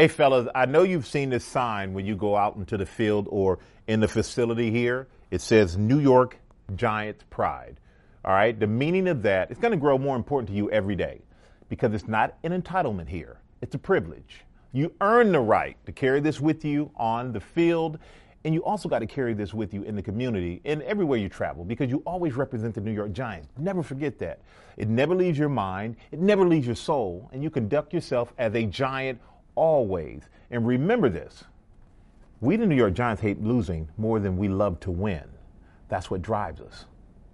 Hey, fellas, I know you've seen this sign when you go out into the field or in the facility here. It says New York Giants Pride. All right. The meaning of that is going to grow more important to you every day because it's not an entitlement here. It's a privilege. You earn the right to carry this with you on the field. And you also got to carry this with you in the community and everywhere you travel because you always represent the New York Giants. Never forget that. It never leaves your mind. It never leaves your soul. And you conduct yourself as a Giant always. And remember this. We, the New York Giants, hate losing more than we love to win. That's what drives us.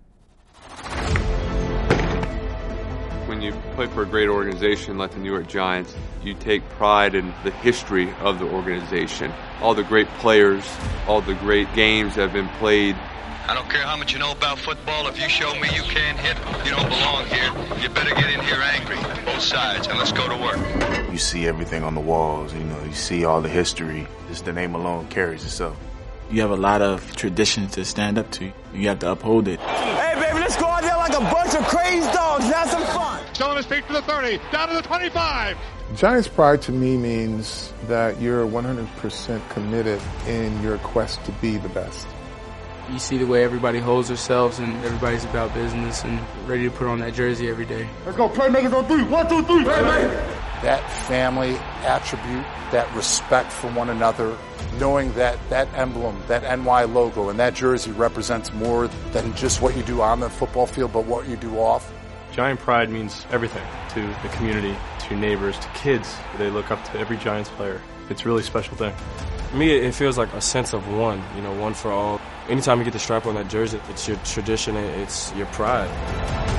When you play for a great organization like the New York Giants, you take pride in the history of the organization. All the great players, all the great games that have been played. I don't care how much you know about football. If you show me you can't hit, you don't belong here. You better get in here angry, both sides, and let's go to work. You see everything on the walls, you see all the history. Just the name alone carries itself. You have a lot of traditions to stand up to. You have to uphold it. Hey, baby, let's go out there like a bunch of crazy dogs. Have some fun. Still on his feet to the 30, down to the 25. Giants pride to me means that you're 100% committed in your quest to be the best. You see the way everybody holds themselves and everybody's about business and ready to put on that jersey every day. Let's go, playmakers on three. 1, 2, 3. That family attribute, that respect for one another, knowing that that emblem, that NY logo, and that jersey represents more than just what you do on the football field, but what you do off. Giant pride means everything to the community, to neighbors, to kids. They look up to every Giants player. It's a really special thing. For me, it feels like a sense of one, one for all. Anytime you get the stripe on that jersey, it's your tradition, it's your pride.